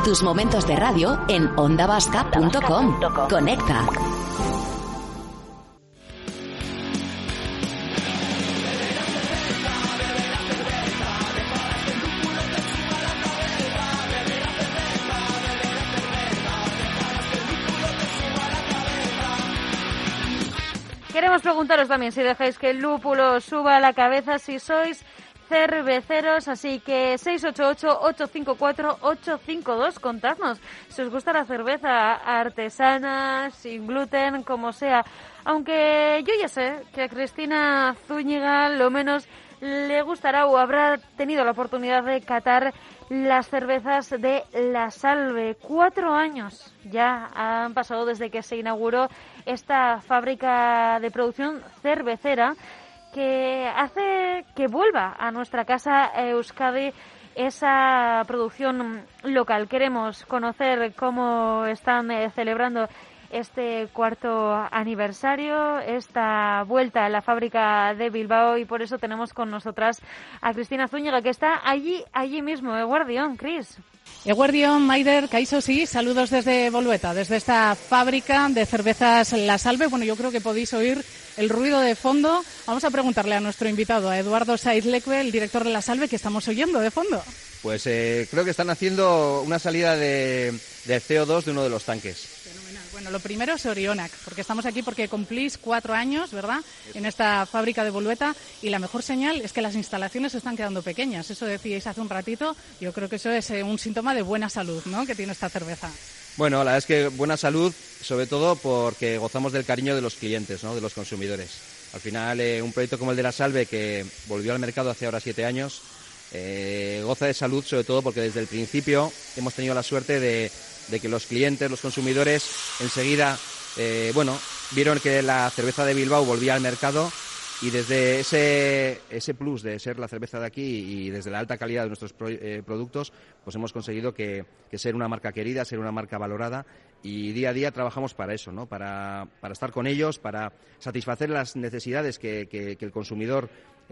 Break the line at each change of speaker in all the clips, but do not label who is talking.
Tus momentos de radio en ondavasca.com. Conecta.
Queremos preguntaros también si dejáis que el lúpulo suba a la cabeza, si sois cerveceros, así que 688-854-852, contadnos si os gusta la cerveza artesana, sin gluten, como sea. Aunque yo ya sé que a Cristina Zúñiga lo menos le gustará o habrá tenido la oportunidad de catar las cervezas de La Salve. 4 años ya han pasado desde que se inauguró esta fábrica de producción cervecera que hace que vuelva a nuestra casa Euskadi esa producción local. Queremos conocer cómo están celebrando este 4º aniversario, esta vuelta a la fábrica de Bilbao, y por eso tenemos con nosotras a Cristina Zúñiga, que está allí mismo. Eguardión, Cris.
Eguardión, Maider, Kaixo, sí, saludos desde Bolueta, desde esta fábrica de cervezas La Salve. Bueno, yo creo que podéis oír el ruido de fondo. Vamos a preguntarle a nuestro invitado, a Eduardo Saiz Lecue, el director de La Salve, que estamos oyendo de fondo.
Pues creo que están haciendo una salida de CO2 de uno de los tanques.
Fenomenal. Bueno, lo primero es Orionac, porque estamos aquí porque cumplís 4 años, ¿verdad?, en esta fábrica de Bolueta, y la mejor señal es que las instalaciones se están quedando pequeñas. Eso decíais hace un ratito. Yo creo que eso es un síntoma de buena salud, ¿no?, que tiene esta cerveza.
Bueno, la verdad es que buena salud, sobre todo porque gozamos del cariño de los clientes, ¿no?, de los consumidores. Al final, un proyecto como el de La Salve, que volvió al mercado hace ahora 7 años, goza de salud, sobre todo porque desde el principio hemos tenido la suerte de que los clientes, los consumidores, enseguida, vieron que la cerveza de Bilbao volvía al mercado, y desde ese plus de ser la cerveza de aquí y desde la alta calidad de nuestros productos, pues hemos conseguido que ser una marca querida, ser una marca valorada, y día a día trabajamos para eso, ¿no?, para estar con ellos, para satisfacer las necesidades que el consumidor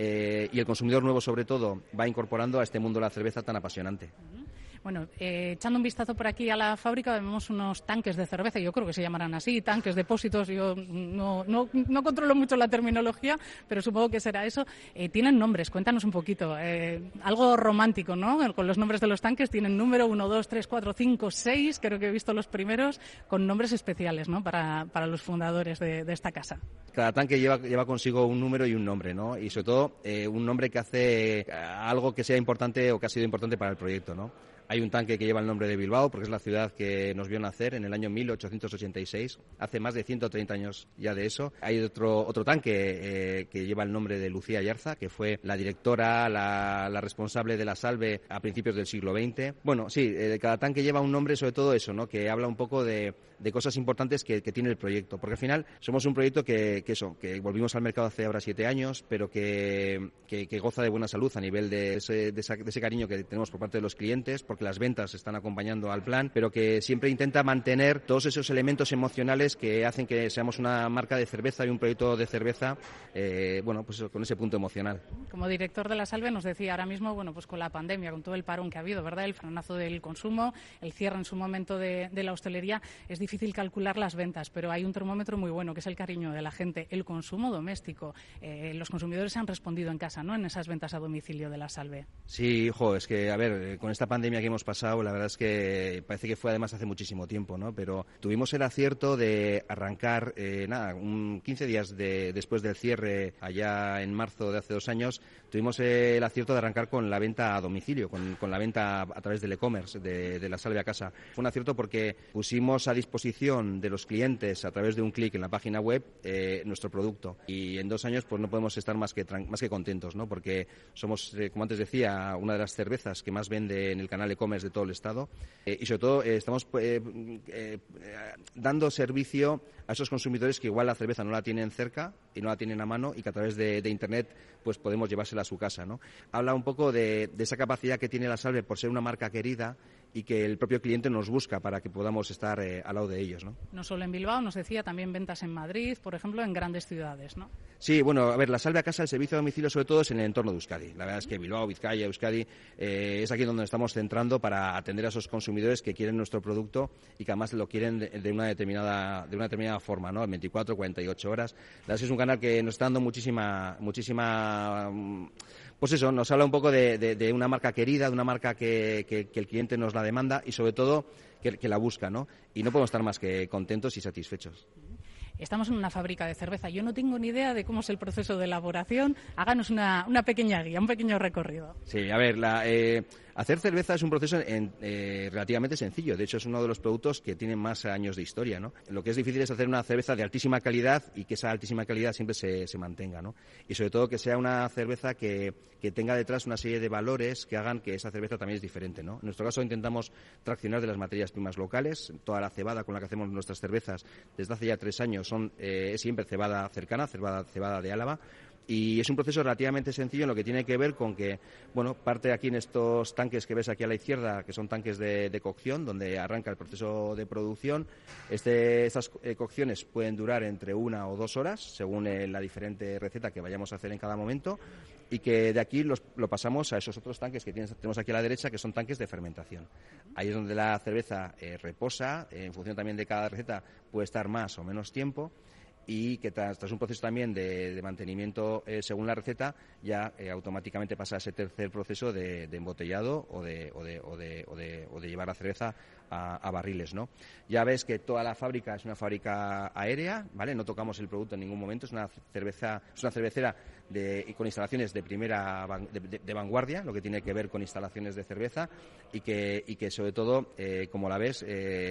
y el consumidor nuevo, sobre todo, va incorporando a este mundo de la cerveza tan apasionante.
Bueno, echando un vistazo por aquí a la fábrica, vemos unos tanques de cerveza, yo creo que se llamarán así, tanques, depósitos. Yo no controlo mucho la terminología, pero supongo que será eso. Tienen nombres, cuéntanos un poquito. Algo romántico, ¿no? Con los nombres de los tanques tienen número 1, 2, 3, 4, 5, 6, creo que he visto los primeros, con nombres especiales, ¿no?, para los fundadores de esta casa.
Cada tanque lleva consigo un número y un nombre, ¿no? Y sobre todo un nombre que hace algo que sea importante o que ha sido importante para el proyecto, ¿no? Hay un tanque que lleva el nombre de Bilbao, porque es la ciudad que nos vio nacer en el año 1886, hace más de 130 años ya de eso. Hay otro tanque que lleva el nombre de Lucía Ayarza, que fue la directora, la responsable de La Salve a principios del siglo XX. Bueno, sí, cada tanque lleva un nombre, sobre todo eso, ¿no?, que habla un poco de cosas importantes que tiene el proyecto, porque al final somos un proyecto que volvimos al mercado hace ahora 7 años, pero que goza de buena salud a nivel de ese cariño que tenemos por parte de los clientes, porque las ventas están acompañando al plan, pero que siempre intenta mantener todos esos elementos emocionales que hacen que seamos una marca de cerveza y un proyecto de cerveza, pues con ese punto emocional.
Como director de La Salve nos decía ahora mismo, pues con la pandemia, con todo el parón que ha habido, ¿verdad?, el frenazo del consumo, el cierre en su momento de la hostelería, es difícil calcular las ventas, pero hay un termómetro muy bueno, que es el cariño de la gente, el consumo doméstico. Los consumidores han respondido en casa, ¿no?, en esas ventas a domicilio de La Salve.
Sí, es que, a ver, con esta pandemia que hemos pasado, la verdad es que parece que fue además hace muchísimo tiempo, ¿no? Pero tuvimos el acierto de arrancar, 15 días después del cierre, allá en marzo de hace 2 años, tuvimos el acierto de arrancar con la venta a domicilio, con la venta a través del e-commerce de La Salve a casa. Fue un acierto porque pusimos a disposición de los clientes, a través de un clic en la página web, nuestro producto. Y en 2 años pues no podemos estar más que contentos, ¿no? Porque somos, como antes decía, una de las cervezas que más vende en el canal e-commerce de todo el estado, y sobre todo estamos dando servicio a esos consumidores que igual la cerveza no la tienen cerca y no la tienen a mano, y que a través de internet pues podemos llevársela a su casa, ¿no? Habla un poco de esa capacidad que tiene La Salve por ser una marca querida y que el propio cliente nos busca para que podamos estar al lado de ellos, ¿no?
No solo en Bilbao, nos decía, también ventas en Madrid, por ejemplo, en grandes ciudades, ¿no?
Sí, bueno, a ver, la Salve a Casa, el servicio de domicilio sobre todo es en el entorno de Euskadi. La verdad es que Bilbao, Vizcaya, Euskadi es aquí donde estamos centrando para atender a esos consumidores que quieren nuestro producto y que además lo quieren de una determinada forma, ¿no? En 24, 48 horas. La verdad es que es un canal que nos está dando muchísima, pues eso, nos habla un poco de una marca querida, de una marca que el cliente nos la demanda y sobre todo que la busca, ¿no? Y no podemos estar más que contentos y satisfechos.
Estamos en una fábrica de cerveza. Yo no tengo ni idea de cómo es el proceso de elaboración. Háganos una pequeña guía, un pequeño recorrido.
Sí, a ver, hacer cerveza es un proceso relativamente sencillo. De hecho, es uno de los productos que tienen más años de historia, ¿no? Lo que es difícil es hacer una cerveza de altísima calidad y que esa altísima calidad siempre se mantenga, ¿no? Y sobre todo que sea una cerveza que tenga detrás una serie de valores que hagan que esa cerveza también es diferente, ¿no? En nuestro caso intentamos traccionar de las materias primas locales. Toda la cebada con la que hacemos nuestras cervezas desde hace ya 3 años es siempre cebada cercana, cebada de Álava. Y es un proceso relativamente sencillo en lo que tiene que ver con que, bueno, parte aquí en estos tanques que ves aquí a la izquierda, que son tanques de cocción, donde arranca el proceso de producción. Estas cocciones pueden durar entre 1 o 2 horas, según la diferente receta que vayamos a hacer en cada momento, y que de aquí lo pasamos a esos otros tanques que tenemos aquí a la derecha, que son tanques de fermentación. Ahí es donde la cerveza reposa, en función también de cada receta puede estar más o menos tiempo, y que tras un proceso también de mantenimiento según la receta, ya automáticamente pasa a ese tercer proceso de embotellado o de llevar la cerveza a barriles, ¿no? Ya ves que toda la fábrica es una fábrica aérea, ¿vale? No tocamos el producto en ningún momento, es una cervecera con instalaciones de vanguardia, lo que tiene que ver con instalaciones de cerveza y que sobre todo, como la ves,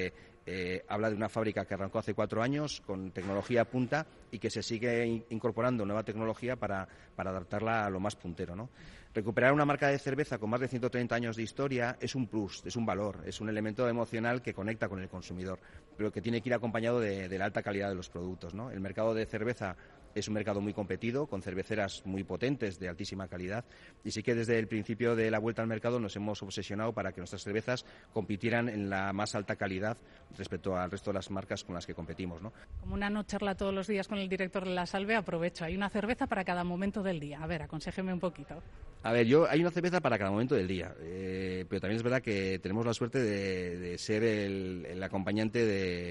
habla de una fábrica que arrancó hace 4 años con tecnología punta y que se sigue incorporando nueva tecnología para adaptarla a lo más puntero, ¿no? Recuperar una marca de cerveza con más de 130 años de historia es un plus, es un valor, es un elemento emocional que conecta con el consumidor, pero que tiene que ir acompañado de la alta calidad de los productos, ¿no? El mercado de cerveza es un mercado muy competido, con cerveceras muy potentes, de altísima calidad, y sí que desde el principio de la vuelta al mercado nos hemos obsesionado para que nuestras cervezas compitieran en la más alta calidad respecto al resto de las marcas con las que competimos, ¿no? Como
una no charla todos los días con el director de La Salve, aprovecho. Hay una cerveza para cada momento del día. A ver, aconséjeme un poquito.
A ver, hay una cerveza para cada momento del día, pero también es verdad que tenemos la suerte de ser el acompañante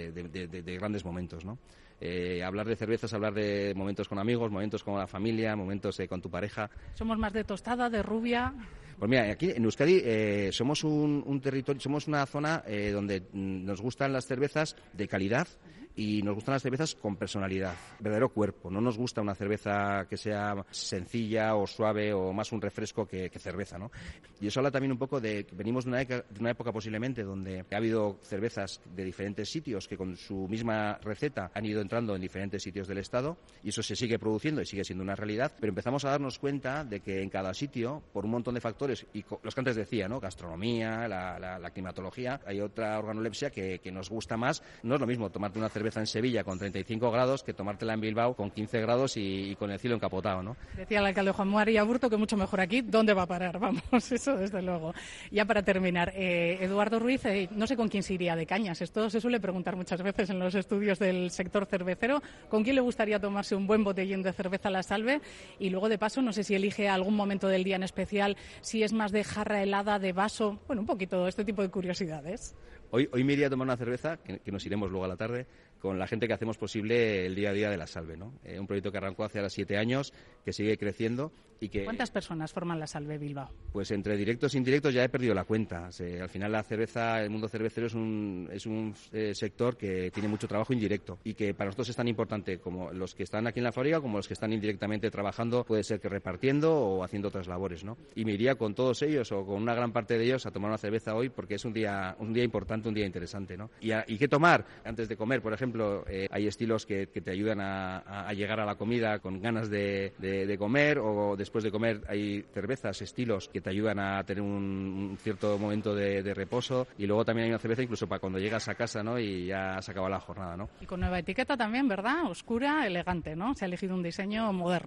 de grandes momentos, ¿no? Hablar de cervezas, hablar de momentos con amigos, momentos con la familia, momentos con tu pareja.
¿Somos más de tostada, de rubia?
Pues mira, aquí en Euskadi somos un territorio, somos una zona donde nos gustan las cervezas de calidad y nos gustan las cervezas con personalidad, verdadero cuerpo. No nos gusta una cerveza que sea sencilla o suave o más un refresco que cerveza, ¿no? Y eso habla también un poco de que venimos de una época posiblemente donde ha habido cervezas de diferentes sitios que con su misma receta han ido entrando en diferentes sitios del Estado y eso se sigue produciendo y sigue siendo una realidad, pero empezamos a darnos cuenta de que en cada sitio, por un montón de factores, y los que antes decía, ¿no? Gastronomía, la climatología, hay otra organolepsia que nos gusta más. No es lo mismo tomarte una cerveza en Sevilla con 35 grados que tomártela en Bilbao con 15 grados y con el cielo encapotado, ¿no?
Decía el alcalde Juan María Burto que mucho mejor aquí. ¿Dónde va a parar? Vamos, eso desde luego. Ya para terminar, Eduardo Ruiz, no sé con quién se iría de cañas. Esto se suele preguntar muchas veces en los estudios del sector cervecero. ¿Con quién le gustaría tomarse un buen botellín de cerveza a La Salve? Y luego, de paso, no sé si elige algún momento del día en especial, si es más de jarra helada, de vaso, bueno, un poquito este tipo de curiosidades.
Hoy me iría a tomar una cerveza, que nos iremos luego a la tarde, con la gente que hacemos posible el día a día de La Salve, ¿no? Un proyecto que arrancó hace ahora 7 años, que sigue creciendo y que...
¿Cuántas personas forman La Salve Bilbao?
Pues entre directos e indirectos ya he perdido la cuenta. Al final la cerveza, el mundo cervecero es un sector que tiene mucho trabajo indirecto y que para nosotros es tan importante como los que están aquí en la fábrica como los que están indirectamente trabajando, puede ser que repartiendo o haciendo otras labores, ¿no? Y me iría con todos ellos o con una gran parte de ellos a tomar una cerveza hoy porque es un día importante, un día interesante, ¿no? ¿Y qué tomar antes de comer? Por ejemplo, hay estilos que te ayudan a llegar a la comida con ganas de comer, o después de comer hay cervezas, estilos que te ayudan a tener un cierto momento de reposo, y luego también hay una cerveza incluso para cuando llegas a casa, ¿no? Y ya se acaba la jornada, ¿no?
Y con nueva etiqueta también, ¿verdad? Oscura, elegante, ¿no? Se ha elegido un diseño moderno.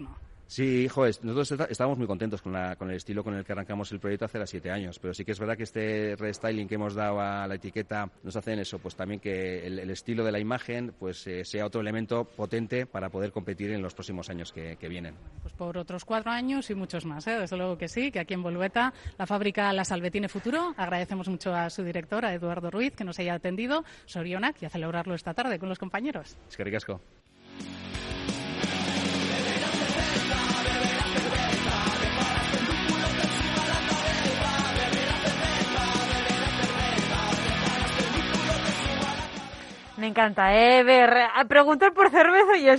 Sí, hijo, nosotros estábamos muy contentos con el estilo con el que arrancamos el proyecto hace 7 años, pero sí que es verdad que este restyling que hemos dado a la etiqueta nos hace en eso, pues también que el estilo de la imagen pues sea otro elemento potente para poder competir en los próximos años que vienen.
Pues por otros 4 años y muchos más, ¿eh? Desde luego que sí, que aquí en Bolueta la fábrica La Salve tiene futuro. Agradecemos mucho a su director, a Eduardo Ruiz, que nos haya atendido, Sorionak, y a celebrarlo esta tarde con los compañeros.
Es que ricasco.
Me encanta, ver, a preguntar por cerveza y el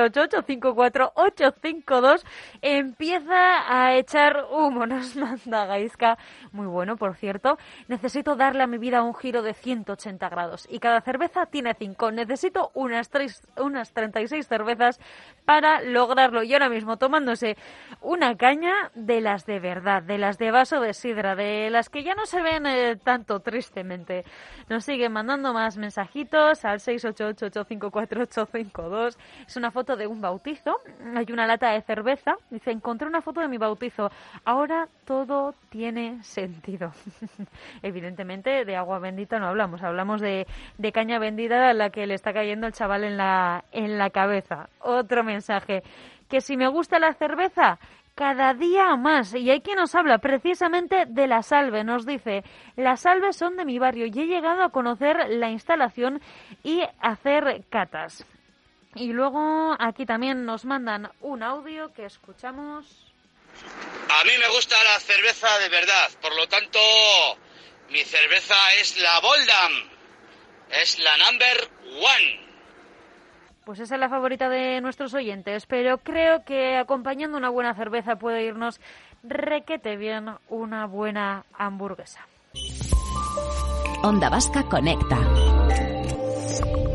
688-54852 empieza a echar humo, nos manda Gaizka. Muy bueno, por cierto. Necesito darle a mi vida un giro de 180 grados y cada cerveza tiene 5. Necesito unas 36 cervezas para lograrlo. Y ahora mismo tomándose una caña de las de verdad, de las de vaso de sidra, de las que ya no se ven tanto tristemente. Nos siguen mandando más mensajitos al 688-854-852. Es una foto de un bautizo. Hay una lata de cerveza. Dice, encontré una foto de mi bautizo. Ahora todo tiene sentido. Evidentemente de agua bendita no hablamos. Hablamos de caña bendita a la que le está cayendo el chaval en la cabeza. Otro mensaje. Que si me gusta la cerveza, cada día más. Y hay quien nos habla precisamente de La Salve. Nos dice, Las Salves son de mi barrio y he llegado a conocer la instalación y hacer catas. Y luego aquí también nos mandan un audio que escuchamos.
A mí me gusta la cerveza de verdad. Por lo tanto, mi cerveza es la Boldam. Es la number 1.
Pues esa es la favorita de nuestros oyentes, pero creo que acompañando una buena cerveza puede irnos requete bien una buena hamburguesa.
Onda Vasca Conecta.